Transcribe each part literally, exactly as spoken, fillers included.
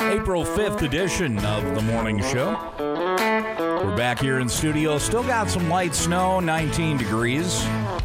April fifth edition of the morning show. We're back here in studio. Still got some light snow, nineteen degrees.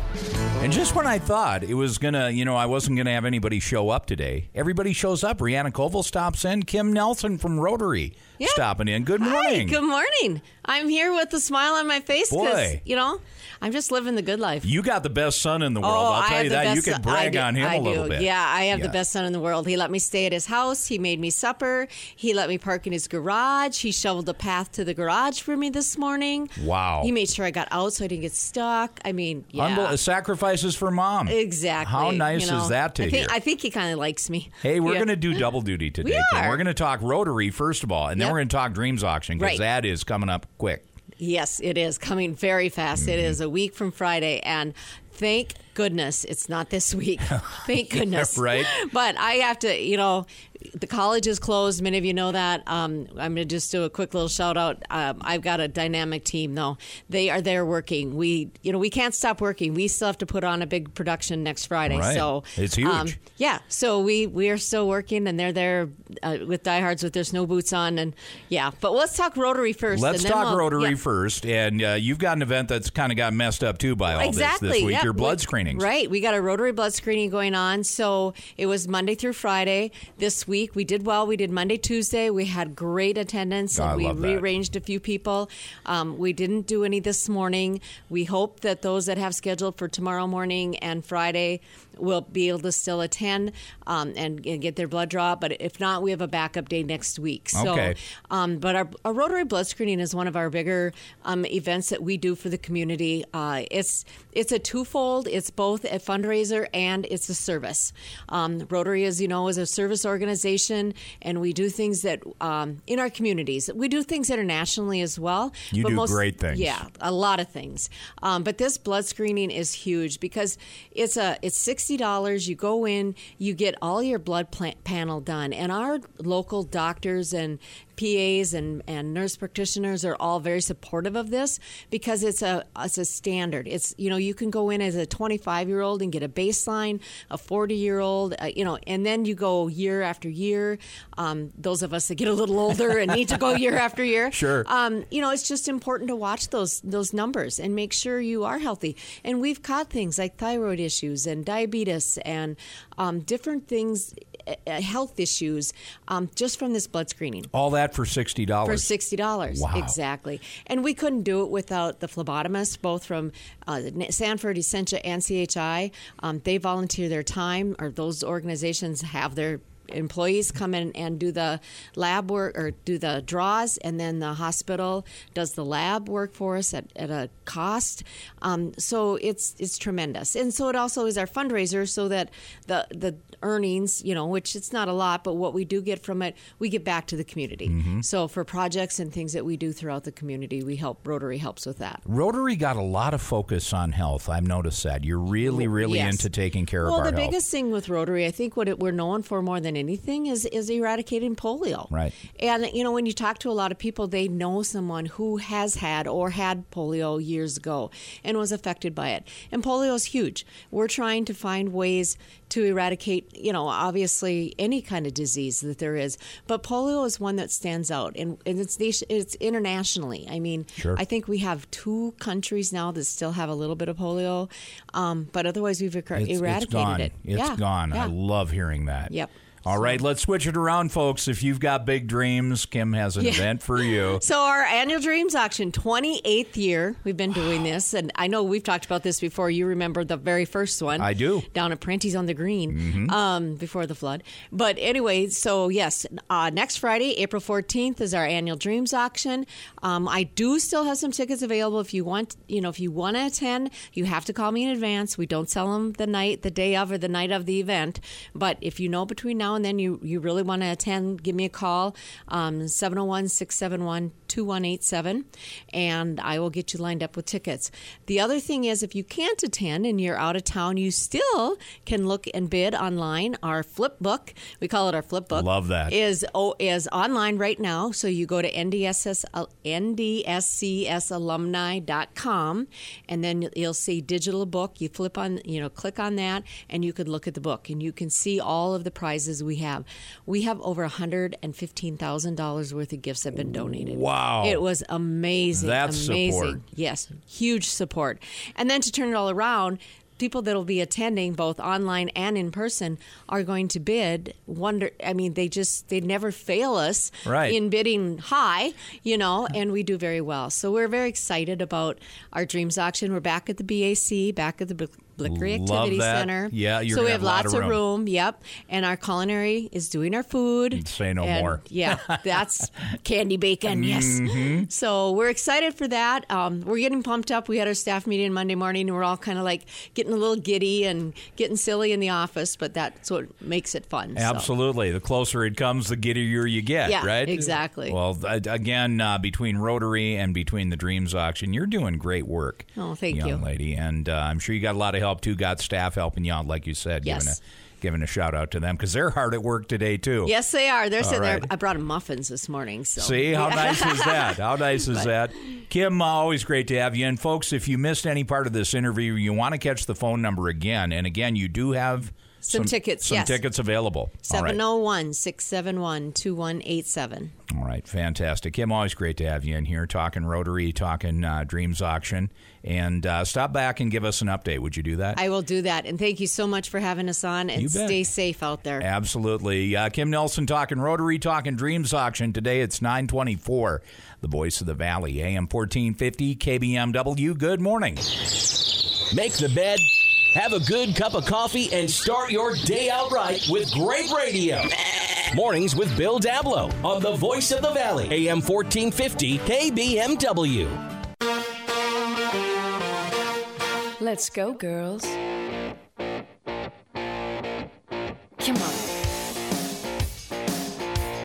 And just when I thought it was going to, you know, I wasn't going to have anybody show up today, everybody shows up. Brianna Koval stops in. Kim Nelson from Rotary yeah. stopping in. Good morning. Hi, good morning. I'm here with a smile on my face because, Boy. you know, I'm just living the good life. You got the best son in the world. Oh, I'll tell you that. You can brag do, on him I a little do. bit. Yeah, I have yeah. the best son in the world. He let me stay at his house. He made me supper. He let me park in his garage. He shoveled the path to the garage for me this morning. Wow. He made sure I got out so I didn't get stuck. I mean, yeah. Unbel- sacrifices for mom. Exactly. How nice you know, is that to I think, hear? I think he kind of likes me. Hey, we're yeah. going to do double duty today. We Kim. are. We're going to talk Rotary, first of all, and then Yep. we're going to talk Dreams Auction because Right. that is coming up quick. Yes, it is coming very fast. Mm-hmm. It is a week from Friday, and thank goodness it's not this week. Thank goodness. Yeah, right. But I have to, you know, the college is closed. Many of you know that. Um, I'm going to just do a quick little shout out. Um, I've got a dynamic team, though. They are there working. We, you know, we can't stop working. We still have to put on a big production next Friday. Right. So it's huge. Um, yeah. So we we are still working, and they're there uh, with diehards with their snow boots on, and yeah. But let's talk Rotary first. Let's and then talk we'll, Rotary yeah. first. And uh, you've got an event that's kind of got messed up, too, by all exactly. this this week. Yep. Your blood We- screenings. Right. We got a Rotary blood screening going on. So it was Monday through Friday this week. We did well. We did Monday, Tuesday. We had great attendance. God, I and we love that. rearranged a few people. Um, we didn't do any this morning. We hope that those that have scheduled for tomorrow morning and Friday will be able to still attend um, and, and get their blood draw. But if not, we have a backup day next week. So, Okay. um, but our, our Rotary blood screening is one of our bigger um, events that we do for the community. Uh, it's it's a twofold. It's both a fundraiser and it's a service. Um, Rotary, as you know, is a service organization, and we do things that um, in our communities. We do things internationally as well. You but do most, great things. Yeah, a lot of things. Um, but this blood screening is huge because it's a it's sixty dollars. You go in, you get all your blood pla- panel done, and our local doctors and P As and, and nurse practitioners are all very supportive of this because it's a it's a standard. It's, you know, you can go in as a twenty-five year old and get a baseline, a forty year old, uh, you know, and then you go year after year. Um, those of us that get a little older and need to go year after year, Sure. Um, you know, it's just important to watch those those numbers and make sure you are healthy. And we've caught things like thyroid issues and diabetes and um, different things, uh, health issues, um, just from this blood screening. All that for sixty dollars. For sixty dollars, Wow. exactly. And we couldn't do it without the phlebotomists, both from uh, Sanford, Essentia, and C H I. Um, they volunteer their time, or those organizations have their employees come in and do the lab work or do the draws, and then the hospital does the lab work for us at, at a cost. Um, so it's it's tremendous. And so it also is our fundraiser, so that the the earnings, you know, which it's not a lot, but what we do get from it, we get back to the community. Mm-hmm. So for projects and things that we do throughout the community, we help, Rotary helps with that. Rotary got a lot of focus on health. I've noticed that. You're really, really Yes. into taking care well, of our the health. biggest thing with Rotary, I think what it, we're known for more than anything is, is eradicating polio. Right. And, you know, when you talk to a lot of people, they know someone who has had or had polio years ago and was affected by it. And polio is huge. We're trying to find ways to eradicate, you know, obviously any kind of disease that there is. But polio is one that stands out, and, and it's it's internationally. I mean, Sure. I think we have two countries now that still have a little bit of polio, um, but otherwise we've er- It's, eradicated it's gone. it. It's yeah. gone. Yeah. I love hearing that. Yep. All right, let's switch it around, folks. If you've got big dreams, Kim has an Yeah. event for you. So our annual Dreams Auction, twenty-eighth year, we've been doing this, and I know we've talked about this before. You remember the very first one. I do. Down at Prentice on the Green, Mm-hmm. um, before the flood. But anyway, so yes, uh, next Friday, April fourteenth, is our annual Dreams Auction. Um, I do still have some tickets available. If you want, you know, if you want to attend, you have to call me in advance. We don't sell them the night, the day of, or the night of the event. But if you know between now and then you, you really want to attend, give me a call, um, seven oh one, six seven one, two one eight seven, and I will get you lined up with tickets. The other thing is, if you can't attend and you're out of town, you still can look and bid online. Our flip book, we call it our flip book. Love that. Is, oh, is online right now. So you go to N D S S, N D S C S alumni dot com, and then you'll see digital book. You flip on, you know, click on that, and you could look at the book, and you can see all of the prizes because we have we have over one hundred fifteen thousand dollars worth of gifts that have been donated. Wow. It was amazing. That's amazing. support. Yes, huge support. And then to turn it all around, people that will be attending both online and in person are going to bid. Wonder, I mean, they just they never fail us right. in bidding high, you know, and we do very well. So we're very excited about our Dreams auction. We're back at the B A C, back at the Blickery Activity Center. Yeah, you're so we gonna have, have a lot lots of of room. room. Yep, and our culinary is doing our food. Say no and, more. Yeah, that's candy bacon. Yes. Mm-hmm. So we're excited for that. Um, we're getting pumped up. We had our staff meeting Monday morning, and we're all kind of like getting a little giddy and getting silly in the office. But that's what makes it fun. Absolutely. So. The closer it comes, the giddier you get. Yeah, right? Exactly. Well, again, uh, between Rotary and between the Dreams auction, you're doing great work. Oh, thank young you, lady. And uh, I'm sure you got a lot of help too. Got staff helping you out, like you said. Yes. Giving a, giving a shout out to them because they're hard at work today too. Yes, they are. They're sitting right. there. I brought them muffins this morning. So see how nice is that? How nice is but, that? Kim, uh, always great to have you. And folks, if you missed any part of this interview, you want to catch the phone number again. And again, you do have some, some tickets. Some yes. tickets available. seven oh one, six seven one, two one eight seven. All right, fantastic. Kim, always great to have you in here talking Rotary, talking uh, Dreams Auction. And uh, stop back and give us an update. Would you do that? I will do that. And thank you so much for having us on. And You bet. Stay safe out there. Absolutely. Uh, Kim Nelson talking Rotary, talking Dreams Auction. Today it's nine twenty-four, the voice of the Valley, A M fourteen fifty, K B M W. Good morning. Make the bed, have a good cup of coffee, and start your day out right with great radio. Mornings with Bill Dablo on the voice of the Valley, A M fourteen fifty, K B M W. Let's go, girls. Come on.